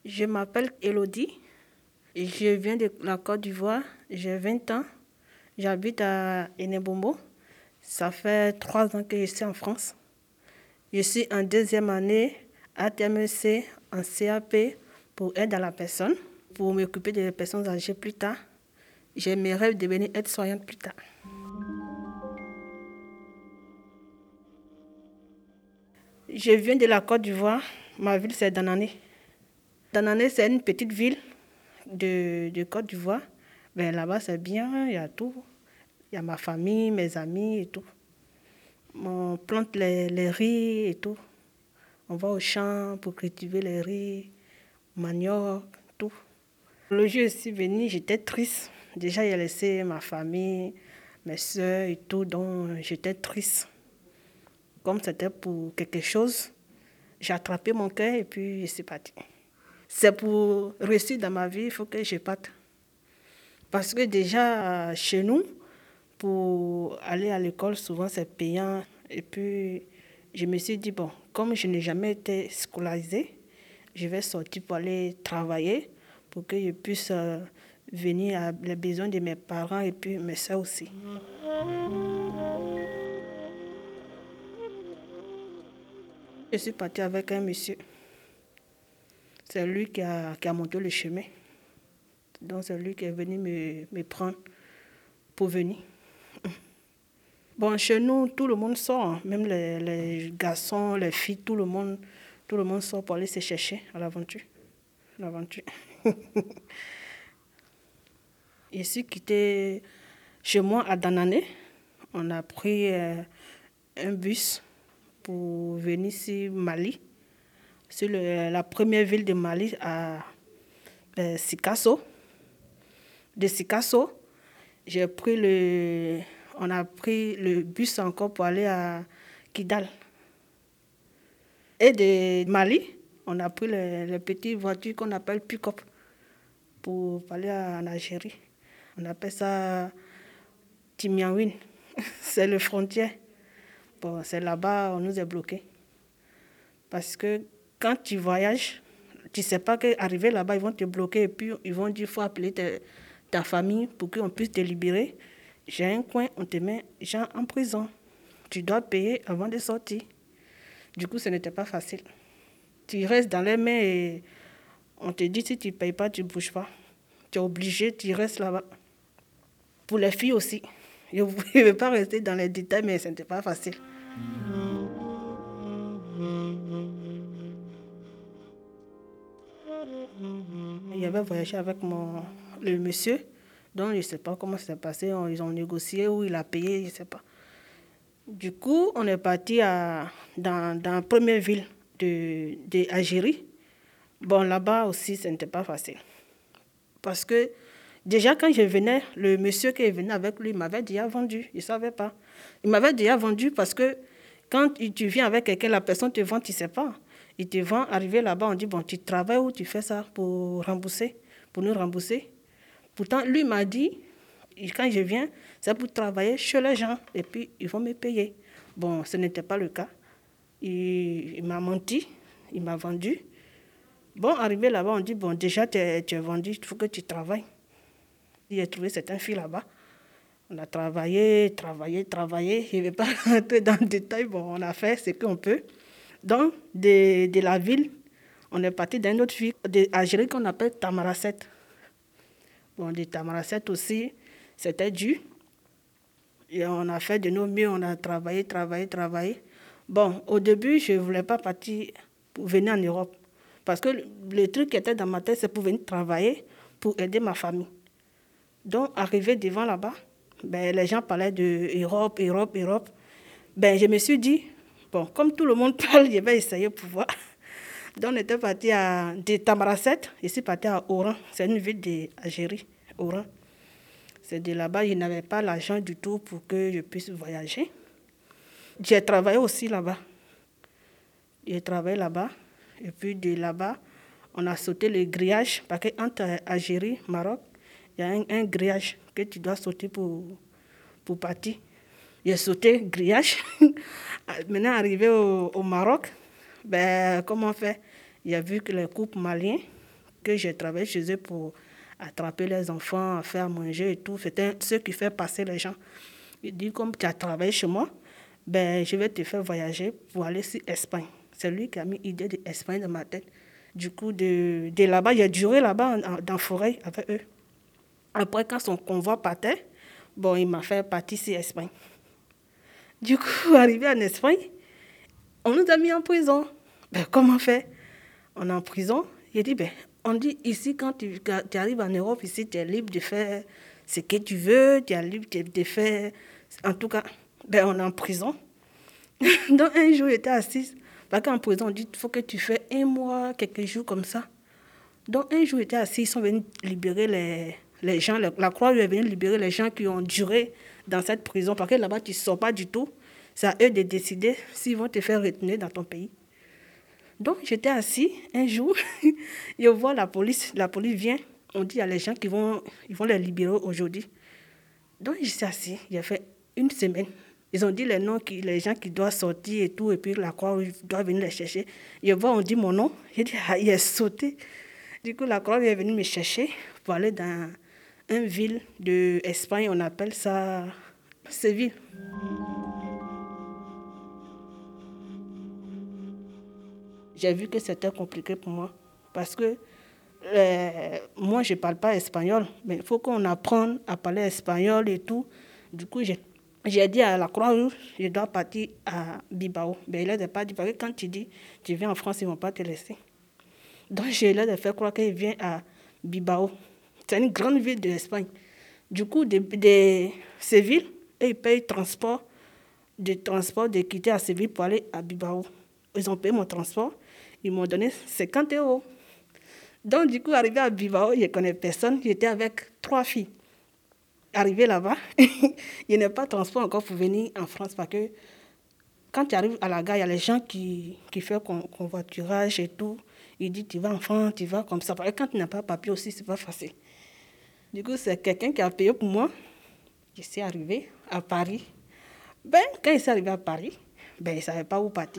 Je m'appelle Elodie. Je viens de la Côte d'Ivoire. J'ai 20 ans. J'habite à Enebombo. Ça fait 3 ans que je suis en France. Je suis en deuxième année à TMC en CAP pour aide à la personne, pour m'occuper des personnes âgées plus tard. J'aimerais devenir aide-soignante plus tard. Je viens de la Côte d'Ivoire. Ma ville, c'est Danané. Danané, c'est une petite ville de Côte d'Ivoire. Ben, là-bas, c'est bien, il y a tout. Il y a ma famille, mes amis et tout. On plante les riz et tout. On va au champ pour cultiver les riz, manioc, tout. Le jour où je suis venue, j'étais triste. Déjà, j'ai laissé ma famille, mes soeurs et tout, donc j'étais triste. Comme c'était pour quelque chose, j'ai attrapé mon cœur et puis je suis partie. C'est pour réussir dans ma vie, il faut que je parte. Parce que déjà, chez nous, pour aller à l'école, souvent c'est payant. Et puis, je me suis dit, bon, comme je n'ai jamais été scolarisée, je vais sortir pour aller travailler pour que je puisse venir à les besoins de mes parents et puis mes soeurs aussi. Je suis partie avec un monsieur. C'est lui qui a monté le chemin. Donc c'est lui qui est venu me prendre pour venir. Bon, chez nous, tout le monde sort, hein. Même les garçons, les filles, tout le monde sort pour aller se chercher à l'aventure. Je suis quittée chez moi à Danané. On a pris un bus pour venir sur Mali, sur la première ville de Mali, à Sikasso. De Sikasso, on a pris le bus encore pour aller à Kidal. Et de Mali, on a pris les petites voitures qu'on appelle pick-up pour aller en Algérie. On appelle ça Timiaouine. C'est le frontière. Bon, c'est là-bas on nous est bloqués. Parce que quand tu voyages, tu ne sais pas qu'arriver là-bas, ils vont te bloquer et puis ils vont dire qu'il faut appeler ta famille pour qu'on puisse te libérer. J'ai un coin, on te met gens en prison. Tu dois payer avant de sortir. Du coup, ce n'était pas facile. Tu restes dans les mains et on te dit si tu ne payes pas, tu ne bouges pas. Tu es obligé, tu restes là-bas. Pour les filles aussi. Je ne vais pas rester dans les détails, mais ce n'était pas facile. Il avait voyagé avec le monsieur, donc je ne sais pas comment ça s'est passé. Ils ont négocié ou il a payé, je ne sais pas. Du coup, on est parti dans la première ville de Algérie. Bon, là-bas aussi, ce n'était pas facile. Parce que déjà, quand je venais, le monsieur qui est venu avec lui m'avait déjà vendu. Je ne savais pas. Il m'avait déjà vendu parce que quand tu viens avec quelqu'un, la personne te vend, tu ne sais pas. Il te vend, arrivé là-bas, on dit, bon, tu travailles ou tu fais ça pour nous rembourser. Pourtant, lui m'a dit, quand je viens, c'est pour travailler chez les gens et puis ils vont me payer. Bon, ce n'était pas le cas. Il m'a menti, il m'a vendu. Bon, arrivé là-bas, on dit, bon, déjà, tu es vendu, il faut que tu travailles. J'ai trouvé certaines filles là-bas. On a travaillé. Je ne vais pas rentrer dans le détail. Bon, on a fait ce qu'on peut. Donc, de la ville, on est parti dans une autre ville d'Algérie qu'on appelle Tamaracet. Bon, de Tamaracet aussi, c'était dur. Et on a fait de nos mieux, on a travaillé. Bon, au début, je ne voulais pas partir pour venir en Europe. Parce que le truc qui était dans ma tête, c'est pour venir travailler, pour aider ma famille. Donc, arrivé devant là-bas, les gens parlaient de Europe. Je me suis dit, bon, comme tout le monde parle, je vais essayer pour voir. Donc, on était parti de Tamaracet, je suis parti à Oran, c'est une ville d'Algérie, Oran. C'est de là-bas, je n'avais pas l'argent du tout pour que je puisse voyager. J'ai travaillé aussi là-bas. Et puis de là-bas, on a sauté le grillage, parce qu'entre Algérie et Maroc, il y a un grillage que tu dois sauter pour partir. J'ai sauté le grillage. Maintenant, arrivé au Maroc, comment on fait? J'ai vu que les couples maliens, que j'ai travaillé chez eux pour attraper les enfants, faire manger et tout. C'était ceux qui fait passer les gens. Il dit, comme tu as travaillé chez moi, ben, je vais te faire voyager pour aller sur Espagne. C'est lui qui a mis l'idée d'Espagne dans ma tête. Du coup, de là-bas, j'ai duré là-bas dans la forêt avec eux. Après, quand son convoi partait, bon, il m'a fait partir sur Espagne. Du coup, arrivé en Espagne, on nous a mis en prison. Ben, comment faire? On est en prison. Il dit, ben, on dit ici, quand tu arrives en Europe, ici, tu es libre de faire ce que tu veux, tu es libre de faire... En tout cas, ben, on est en prison. Donc, un jour, j'étais assise. Parce qu'en prison, on dit, il faut que tu fasses 1 mois, quelques jours comme ça. Donc, un jour, j'étais assise, ils sont venus libérer les gens. La Croix-Rouge est venue libérer les gens qui ont duré dans cette prison. Parce que là-bas, tu ne sors pas du tout. C'est à eux de décider s'ils vont te faire retenir dans ton pays. Donc, j'étais assis un jour, je vois la police vient, on dit, il y a les gens ils vont les libérer aujourd'hui. Donc, je suis assis, j'ai fait 1 semaine. Ils ont dit les noms, les gens qui doivent sortir et tout, et puis la Croix doit venir les chercher. Je vois, on dit mon nom, j'ai dit, ah, il est sauté. Du coup, la Croix est venue me chercher pour aller dans une ville d'Espagne, on appelle ça Séville. J'ai vu que c'était compliqué pour moi parce que moi, je ne parle pas espagnol, mais il faut qu'on apprenne à parler espagnol et tout. Du coup, j'ai dit à la Croix-Rouge, je dois partir à Bilbao. Mais il n'a pas dit, parce que quand tu dis, tu viens en France, ils ne vont pas te laisser. Donc, je leur ai fait croire qu'il vient à Bilbao. C'est une grande ville de l'Espagne. Du coup, de Séville, et ils payent de quitter à Séville pour aller à Bilbao. Ils ont payé mon transport. Ils m'ont donné 50 €. Donc, du coup, arrivé à Bilbao, je ne connais personne. J'étais avec 3 filles. Arrivé là-bas, il n'y a pas de transport encore pour venir en France parce que quand tu arrives à la gare, il y a les gens qui font convoiturage et tout. Ils disent, tu vas en France, tu vas comme ça. Parce que quand tu n'as pas de papier aussi, ce n'est pas facile. Du coup, c'est quelqu'un qui a payé pour moi. Je suis arrivée à Paris. Ben, quand je suis arrivée à Paris, ben, je ne savais pas où partir.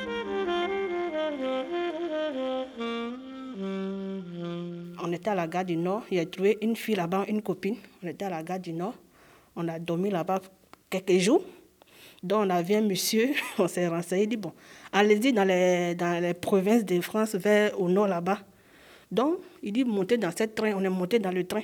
On était à la gare du Nord. J'ai trouvé une fille là-bas, une copine. On était à la gare du Nord. On a dormi là-bas quelques jours. Donc, on a vu un monsieur, on s'est renseigné, il dit, bon, allez-y dans les provinces de France, vers au nord là-bas. Donc, il dit, montez dans ce train. On est monté dans le train.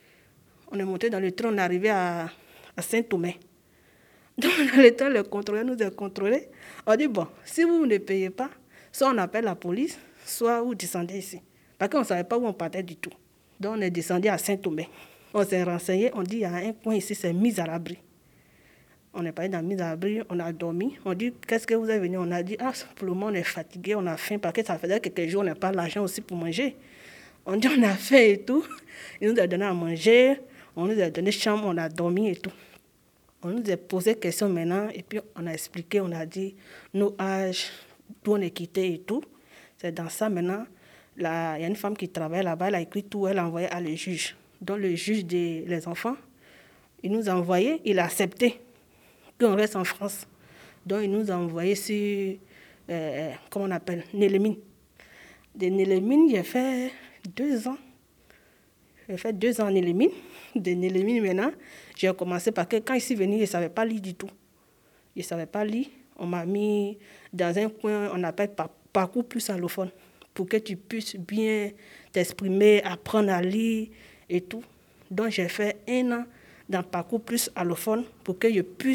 On est arrivé à Saint-Omer. Donc, dans le train, le contrôleur nous a contrôlés. On dit, bon, si vous ne payez pas, soit on appelle la police, soit vous descendez ici. Parce qu'on ne savait pas où on partait du tout. Donc, on est descendu à Saint-Omer. On s'est renseigné, on dit, il y a un coin ici, c'est mise à l'abri. On est parti dans mise à l'abri, on a dormi. On dit, qu'est-ce que vous êtes venu? On a dit, ah, pour le moment, on est fatigué, on a faim, parce que ça faisait quelques jours, on n'a pas l'argent aussi pour manger. On dit, on a faim et tout. Il nous a donné à manger, on nous a donné chambre, on a dormi et tout. On nous a posé des questions maintenant, et puis on a expliqué, on a dit nos âges, d'où on est quitté et tout. C'est dans ça maintenant. Il y a une femme qui travaille là-bas, elle a écrit tout, elle a envoyé à le juge. Donc le juge des enfants, il nous a envoyé, il a accepté qu'on reste en France. Donc il nous a envoyé sur, comment on appelle, Nélémine. De Nélémine, j'ai fait 2 ans. J'ai fait 2 ans en Nélémine. De Nélémine maintenant, j'ai commencé parce que quand je suis venue, je ne savais pas lire du tout. Je ne savais pas lire. On m'a mis dans un coin, on appelle parcours plus allophone, pour que tu puisses bien t'exprimer, apprendre à lire et tout. Donc j'ai fait 1 an dans parcours plus allophone pour que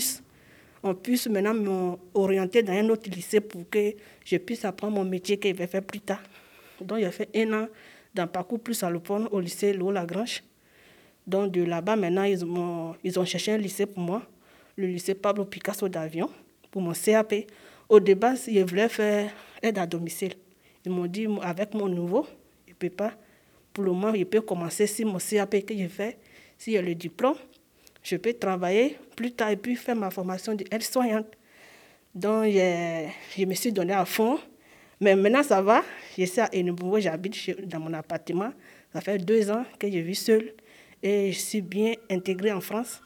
on puisse maintenant m'orienter dans un autre lycée pour que je puisse apprendre mon métier que je vais faire plus tard. Donc j'ai fait 1 an dans parcours plus allophone au lycée Léo-Lagrange. Donc de là-bas, maintenant, ils ont cherché un lycée pour moi, le lycée Pablo Picasso d'Avion, pour mon CAP. Au début, ils voulaient faire aide à domicile. Ils m'ont dit, avec mon nouveau, je ne peux pas. Pour le moment, je peux commencer si mon CAP que je fais, s'il y a le diplôme, je peux travailler plus tard et puis faire ma formation d'aide-soignante. Donc, je me suis donné à fond. Mais maintenant, ça va. Je suis à Hénin-Bourg, j'habite dans mon appartement. Ça fait 2 ans que je vis seule. Et je suis bien intégrée en France.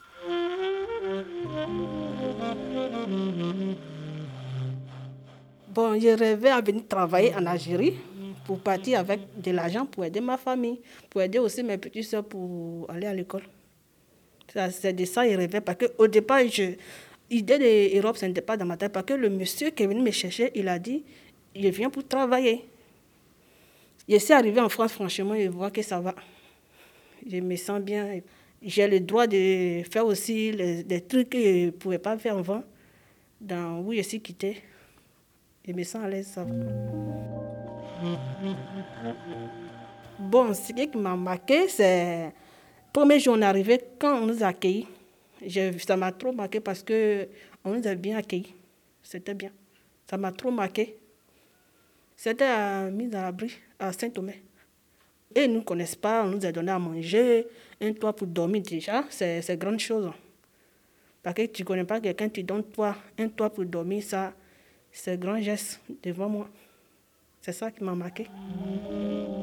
Bon, je rêvais à venir travailler en Algérie pour partir avec de l'argent pour aider ma famille, pour aider aussi mes petites soeurs pour aller à l'école. C'est de ça que je rêvais, parce qu'au départ, l'idée de l'Europe, ce n'était pas dans ma tête, parce que le monsieur qui est venu me chercher, il a dit, je viens pour travailler. Je suis arrivée en France, franchement, je vois que ça va. Je me sens bien. J'ai le droit de faire aussi des trucs que je ne pouvais pas faire avant, où je suis quittée. Je me sens à l'aise, ça va. Bon, ce qui m'a marqué, c'est le premier jour on est arrivé, quand on nous a accueillis. Ça m'a trop marqué parce qu'on nous a bien accueillis. C'était bien. Ça m'a trop marqué. C'était à mise à l'abri, à Saint-Omer. Et ils ne nous connaissent pas, on nous a donné à manger, un toit pour dormir déjà, c'est grande chose. Parce que tu ne connais pas quelqu'un, tu donnes un toit pour dormir, ça, c'est un grand geste devant moi. C'est ça qui m'a marqué.